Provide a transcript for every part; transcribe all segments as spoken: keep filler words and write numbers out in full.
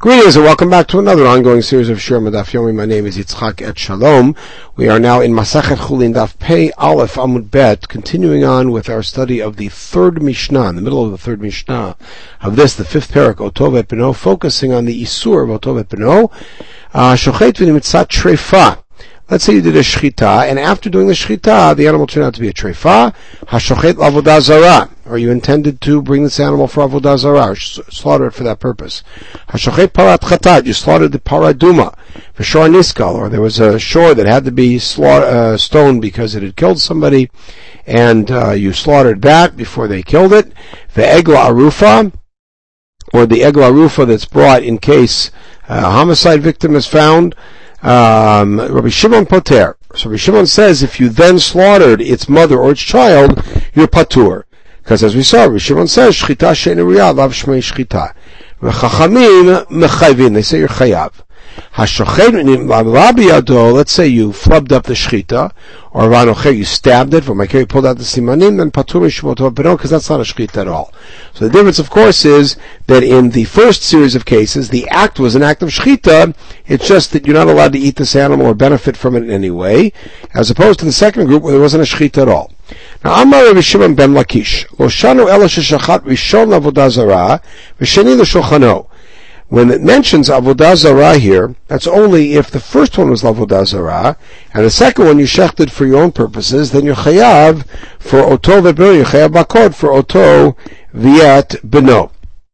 Greetings and welcome back to another ongoing series of Shir Daf Yomi. My name is Yitzchak Et Shalom. We are now in Masachet Chulin Daf Pei Aleph Amud Bet, continuing on with our study of the third Mishnah, in the middle of the third Mishnah of this, the fifth parak, Otov et Beno, focusing on the Isur of Otov et Beno, Shochet v'nimitzat Treifa. Let's say you did a shchita, and after doing the shchita, the animal turned out to be a treifa, hashochet l'avodah zarah, or you intended to bring this animal for avodah zarah, or slaughter it for that purpose. Hashochet parat chatat, you slaughtered the paraduma, v'shor niskal, or there was a shore that had to be slaughter, uh, stoned because it had killed somebody, and uh, you slaughtered that before they killed it. Ve'egla arufa, or the egla arufa that's brought in case a homicide victim is found. Um, Rabbi Shimon Poter. So Rabbi Shimon says if you then slaughtered its mother or its child, you're patur. Because as we saw, Rabbi Shimon says, Shchita she'en riyah, lav shmei shchita. Chachamim mechayvin, they say you're chayav. Hashochet Rabbi Yado, let's say you flubbed up the shchita, or Ranocher, you stabbed it, from my you pulled out the simanim, then patur mishmot beno, because that's not a shchita at all. So the difference, of course, is that in the first series of cases, the act was an act of shchita, it's just that you're not allowed to eat this animal or benefit from it in any way, as opposed to the second group where there wasn't a shchita at all. Now, Amar Rabbi Shimon ben Lakish, Lo shanu ela sheshachat rishon l'avodah zarah, v'sheni l'shulchano. When it mentions avodah zarah here, that's only if the first one was avodah zarah, and the second one you shechted for your own purposes, then you're chayav for oto v'beno, you're chayav bakod for oto v'yat beno.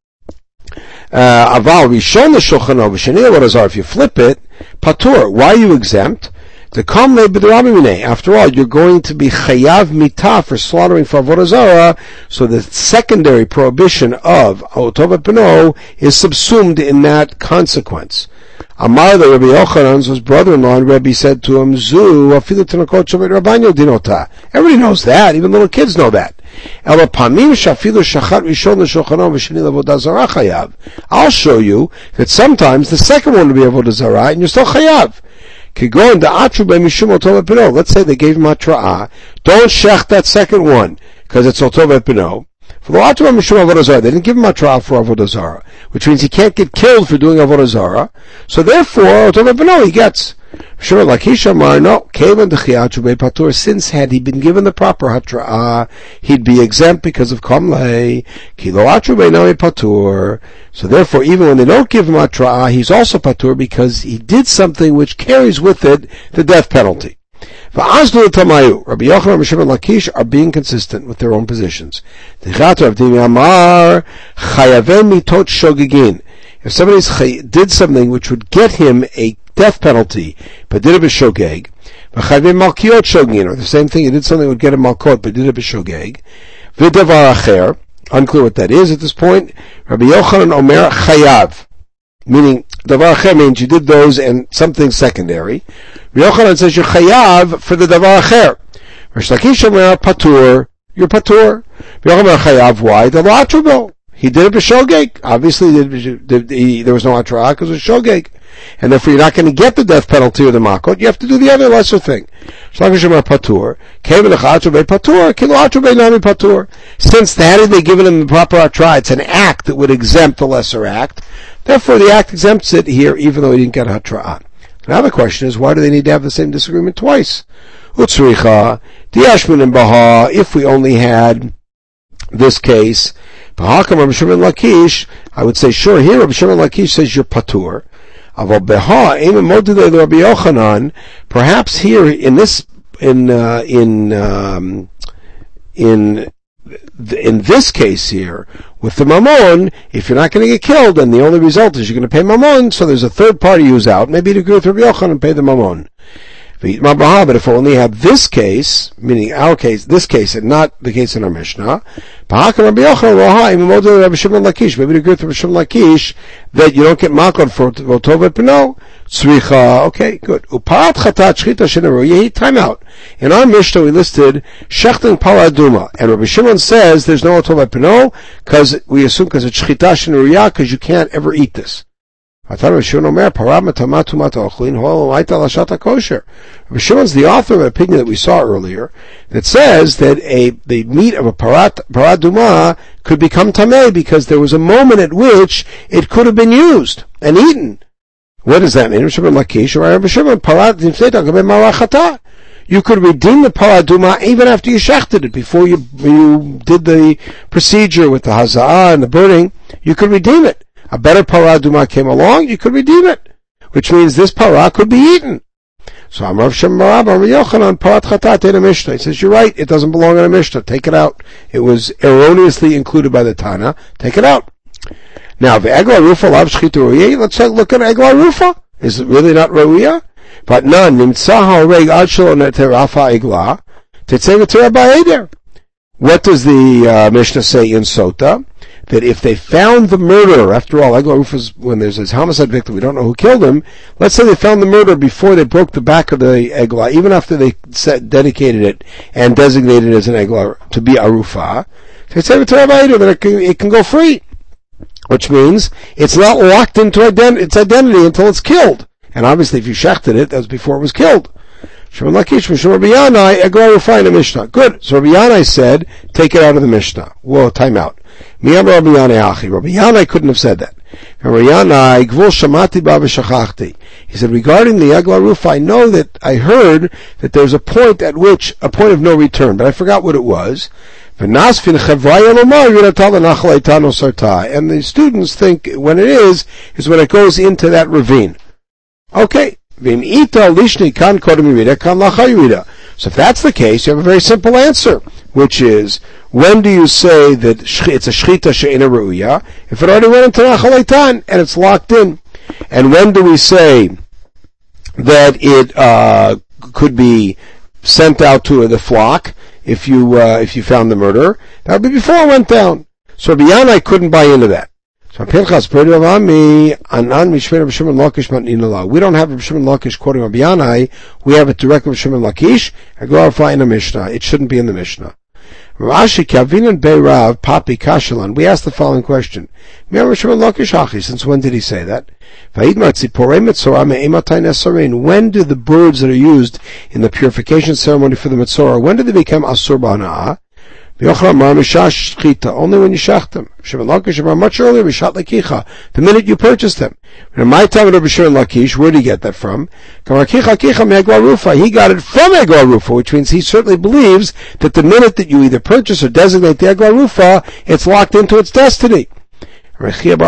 Aval rishon l'shulchano v'sheni avodah zarah, if you flip it, patur, why are you exempt? To come after all, you're going to be chayav mitah for slaughtering for avodah zarah, so the secondary prohibition of otov et beno is subsumed in that consequence. Amar the Rabbi Yochanan's brother-in-law, and Rabbi said to him, Zu afilu tenakot shovet rabbanyo dinota. Everybody knows that, even little kids know that. Ela pamim shafilu shachat rishon l'shulchano v'sheni l'avodah zarah chayav. I'll show you that sometimes the second one will be avodah zarah, and you're still chayav. Let's say they gave him atra'ah. Don't shech that second one, because it's otov et beno. They didn't give him atra'ah for avodah zarah, which means he can't get killed for doing avodah zarah. So therefore, otov et beno he gets. Sure, like Hishamar, no, since had he been given the proper hatra'ah, he'd be exempt because of kamlei, kilo atrubei nami patur. So therefore, even when they don't give him hatra'ah, he's also patur because he did something which carries with it the death penalty. Va'azlu tamayu, Rabbi Yochanan and Shimon Lakish are being consistent with their own positions. Tichatu avdimi amar, chayavem mitot shogegin. If somebody did something which would get him a death penalty, but did it b'shogeg, v'chayvim malkiot shogegin, or the same thing, he did something that would get him malkot, but did it b'shogeg, v'davar acher, unclear what that is at this point, Rabbi Yochanan omer chayav, meaning, davar acher means you did those and something secondary. Rabbi Yochanan says you're chayav for the davar acher. Rish Lakish omer patur, you're patur. Rabbi Yochanan chayav, why? The latrubel. He did it b'shogeg. Obviously, did, did, he, there was no atra'ah because it was shogeg. And therefore, you're not going to get the death penalty or the makot. You have to do the other lesser thing. Since that had they given him the proper atra'ah, it's an act that would exempt the lesser act. Therefore, the act exempts it here, even though he didn't get atra'ah. Now the question is, why do they need to have the same disagreement twice? If we only had this case, Rabbi Shimon Lakish, I would say, sure, here Rabbi Shimon Lakish says you're patur. Perhaps here in this, in uh, in um, in in this case here with the mamon, if you're not going to get killed, and the only result is you're going to pay mamon, so there's a third party who's out. Maybe to agree with Rabbi Yochanan and pay the mamon. But if we only have this case, meaning our case, this case, and not the case in our Mishnah, maybe to agree with Rabbi Shimon Lakish that you don't get makon for otov et beno. Tzricha, okay, good. Uparat chatat shchita sheneru yehi. Time out. In our Mishnah we listed shechting paraduma, and Rabbi Shimon says there's no otov et beno because we assume because it's shchita sheneru because you can't ever eat this. Rabbi Shimon's the author of an opinion that we saw earlier that says that a the meat of a parat paraduma could become tameh because there was a moment at which it could have been used and eaten. What does that mean? You could redeem the paraduma even after you shechted it, before you you did the procedure with the haza'ah and the burning. You could redeem it. A better paraduma came along, you could redeem it, which means this para could be eaten. So Amar Shem Marab Amar Yochanan parat chatat in a Mishnah. He says, you're right, it doesn't belong in a Mishnah. Take it out. It was erroneously included by the Tana. Take it out. Now, the Egla Rufa lav shchita ruya. Let's look at Egla Rufa. Is it really not ruya? But none. Nimtza ha'oreg ad shelo neterafa Egla. Tetzei v'terah ba'eder. What does the uh, Mishnah say in Sota? That if they found the murderer, after all, Egla Rufa's, when there's this homicide victim, we don't know who killed him. Let's say they found the murderer before they broke the back of the Egla, even after they set, dedicated it and designated it as an Egla to be Arufa. They say that it can, it can go free, which means it's not locked into ident- its identity until it's killed. And obviously, if you shechted it, that was before it was killed. Shimon Lakish, Rabbi Yanai, Egla Rufa in the Mishnah. Good. So Rabbi Yanai said, take it out of the Mishnah. Whoa, time out. Miyam Rabbi Yanai Achi. Rabbi Yanai couldn't have said that. Rabbi Yanai, Gvul Shamati Ba V'Shachachti. He said, regarding the Egla Rufa, I know that I heard that there's a point at which, a point of no return, but I forgot what it was. And the students think when it is, is when it goes into that ravine. Okay. So if that's the case, you have a very simple answer, which is, when do you say that it's a shchita she'ena re'uya? If it already went into Nachal Eitan and it's locked in. And when do we say that it uh, could be sent out to the flock if you uh, if you found the murderer? That would be before it went down. So Rabbi Yanai couldn't buy into that. So Pinchas, we don't have Rabbi Shimon Lakish quoting Rabbi Yanai. We have it directly from Shimon Lakish. I go out in a Mishnah. It shouldn't be in the Mishnah. Rashi Kavinan Beirav Papi Kashalan. We asked the following question: since when did he say that? When do the birds that are used in the purification ceremony for the Metzorah, when do they become Asur B'Hana'ah? Only when you shach them. Much earlier, the minute you purchased them. In my time of Rabbi Shimon Lakish, where did he get that from? He got it from Egla Rufa, which means he certainly believes that the minute that you either purchase or designate the Egla Rufa, it's locked into its destiny. So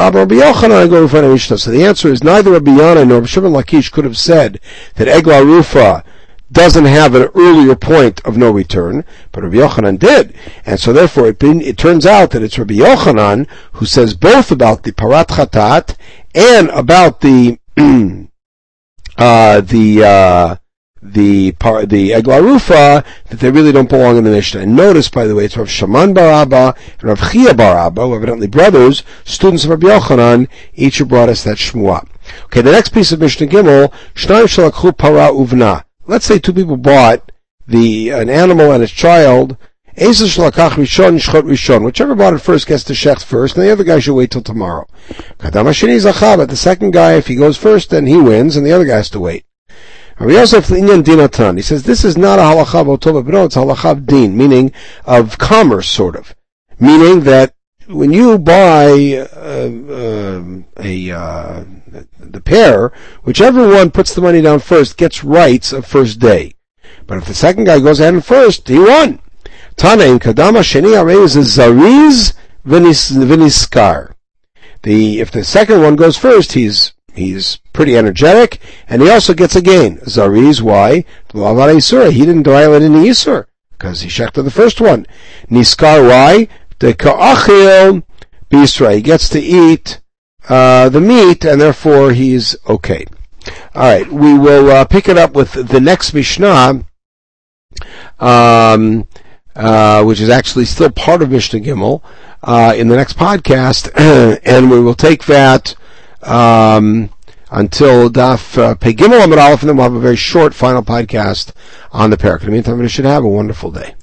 the answer is neither Rabbi Yanai nor Rabbi Shimon Lakish could have said that Egla Rufa doesn't have an earlier point of no return, but Rabbi Yochanan did. And so therefore it, been, it turns out that it's Rabbi Yochanan who says both about the parat chatat and about the uh, the uh, the par, the Egla Rufa, that they really don't belong in the Mishnah. And notice, by the way, it's Rav Shaman bar Abba and Rav Chia bar Abba, who are evidently brothers, students of Rabbi Yochanan, each who brought us that Shmuah. Okay, the next piece of Mishnah Gimel, Shnayim shalakhu para uvna. Let's say two people bought the an animal and its child. Whichever bought it first gets the shech first, and the other guy should wait till tomorrow. But the second guy, if he goes first, then he wins, and the other guy has to wait. He says this is not a halacha b'otova, but no, it's a halacha of din, meaning of commerce, sort of. Meaning that when you buy uh, uh, a uh, the pair, whichever one puts the money down first gets rights of first day. But if the second guy goes ahead and first, he won. Tanaim kadama sheni arei is a zariz v'niskar. The if the second one goes first, he's he's pretty energetic, and he also gets a gain. Zariz, why? He didn't violate any isur because he checked the first one. Niskar, why? The ka'achil b'Yisrael, he gets to eat uh, the meat, and therefore he's okay. All right, we will uh, pick it up with the next Mishnah, um, uh, which is actually still part of Mishnah Gimel, uh, in the next podcast, and we will take that um, until Daf uh, Pei Gimel Amud Aleph, and then we'll have a very short final podcast on the parak. In the meantime, we should have a wonderful day.